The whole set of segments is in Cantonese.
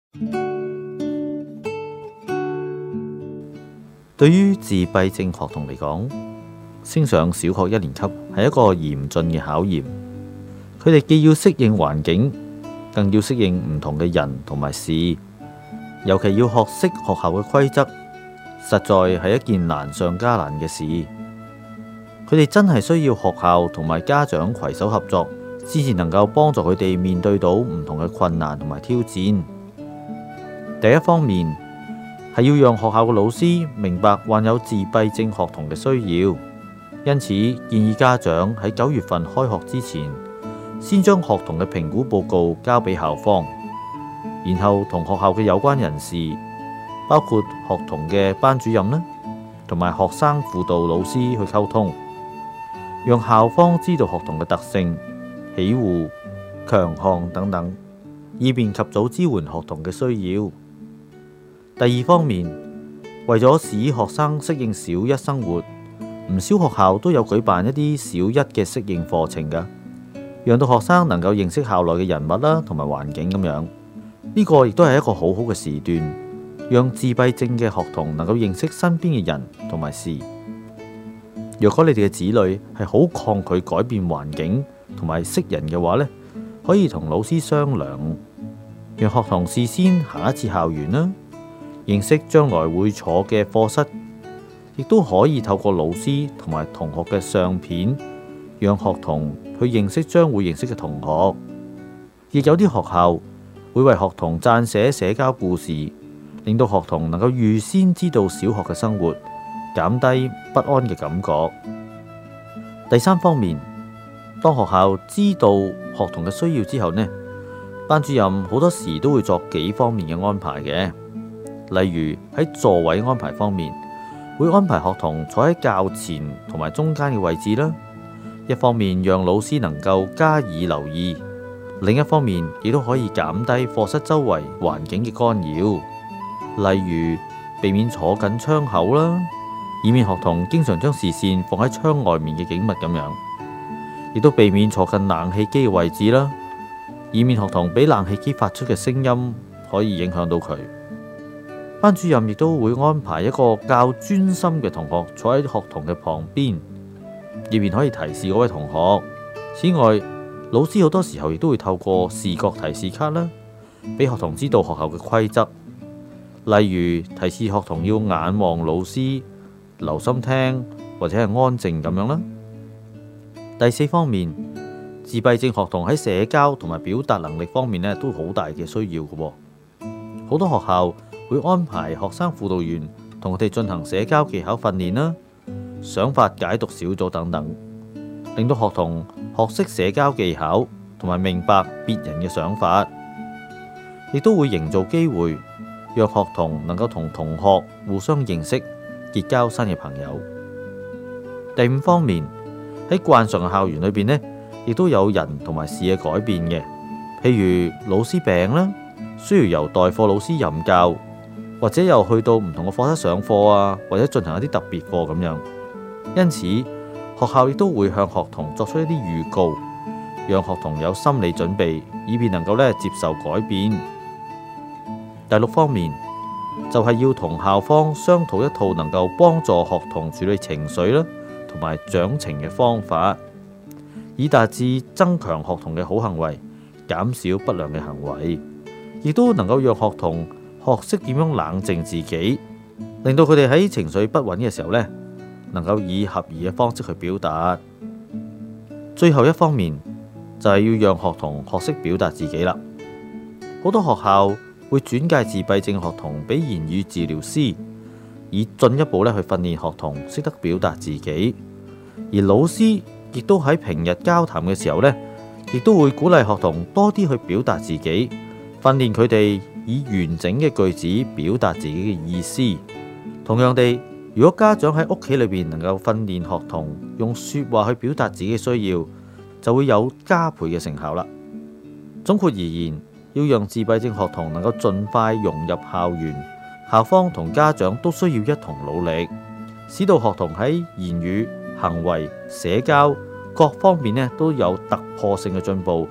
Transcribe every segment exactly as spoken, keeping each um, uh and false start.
對於自閉症學童嚟講，升上小學一年級係一個嚴峻嘅考驗。佢哋既要適應環境，更要適應唔同嘅人同埋事，尤其要學識學校嘅規則，實在係一件難上加難嘅事。佢哋真係需要學校同埋家長攜手合作，先至能夠幫助佢哋面對到唔同嘅困難同埋挑戰。第一方面係要讓學校嘅老師明白患有自閉症學童嘅需要，因此建議家長喺九月份開學之前，先將學童嘅評估報告交俾校方，然後同學校嘅有關人士，包括學童嘅班主任啦，同埋學生輔導老師去溝通，讓校方知道學童嘅特性、喜惡、強項等等，以便及早支援學童嘅需要。第二方面，為咗使學生適應小一生活，唔少學校都有舉辦一啲小一嘅適應課程㗎，讓到學生能夠認識校內嘅人物啦，同埋環境咁樣。呢個亦都係一個好好嘅時段，讓自閉症嘅學童能夠認識身邊嘅人同埋事。若果你哋嘅子女係好抗拒改變環境同埋識人嘅話呢，可以同老師商量，讓學童事先行一次校園啦，認識將來會坐嘅課室，亦都可以透過老師同埋同學嘅相片，讓學童去認識將會認識嘅同學。亦有啲學校會為學童撰寫社交故事，令到學童能夠預先知道小學嘅生活，減低不安嘅感覺。第三方面，當學校知道學童嘅需要之後呢，班主任好多時都會作幾方面嘅安排嘅。例如喺座位安排方面，會安排學童坐喺較前同埋中間嘅位置啦。一方面讓老師能夠加以留意，另一方面亦都可以減低課室周圍環境嘅干擾。例如避免坐近窗口啦，以免學童經常將視線放喺窗外面嘅景物咁樣，亦都避免坐近冷氣機嘅位置啦，以免學童俾冷氣機發出嘅聲音可以影響到佢。班主任亦都會安排一個較專心嘅同學坐喺學童嘅旁邊，以便可以提示嗰位同學。此外，老師好多時候亦都會透過視覺提示卡啦，俾學童知道學校嘅規則，例如提示學童要眼望老師、留心聽或者係安靜咁樣啦。第四方面，自閉症學童喺社交同埋表達能力方面呢，都好大嘅需要嘅。好多學校會安排學生輔導員同佢哋進行社交技巧訓練啦、想法解讀小組等等，令到學童學識社交技巧同埋明白別人嘅想法，亦都會營造機會，讓學童能夠同同學互相認識，結交新嘅朋友。第五方面，喺慣常嘅校園裏邊呢，亦都有人同埋事嘅改變嘅，譬如老師病啦，需要由代課老師任教，或者又去到唔同嘅課室上課啊，或者進行一啲特別課咁樣。因此，學校亦都會向學童作出一啲預告，讓學童有心理準備，以便能夠咧接受改變。第六方面就係要同校方商討一套能夠幫助學童處理情緒啦，同埋長情嘅方法，以達至增強學童嘅好行為，減少不良嘅行為，亦都能夠讓學童學識點樣冷靜自己，令到佢哋喺情緒不穩嘅時候呢，能夠以合宜嘅方式去表達。最後一方面就係要讓學童學識表達自己啦。好多學校會轉介自閉症學童俾言語治療師，以進一步咧去訓練學童識得表達自己。而老師亦都喺平日交談嘅時候呢，亦都會鼓勵學童多啲去表達自己，訓練佢哋以完整嘅句子表達自己嘅意思。同樣地，如果家長喺屋企裏邊能夠訓練學童用說話去表達自己嘅需要，就會有加倍嘅成效啦。總括而言，要讓自閉症學童能夠盡快融入校園，校方同家長都需要一同努力，使到學童喺言語、行為、社交各方面呢都有突破性嘅進步，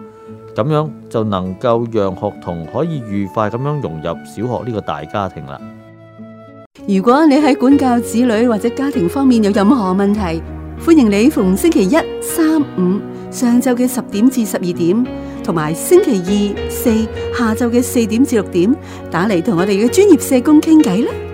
咁樣就能夠讓學童可以愉快咁樣融入小學呢個大家庭啦。 如果你喺管教子女或者家庭方面有任何問題，歡迎你逢星期一、三、五上晝嘅十點至十二點，同埋星期二、四下晝嘅四點至六點打嚟同我哋嘅專業社工傾偈啦。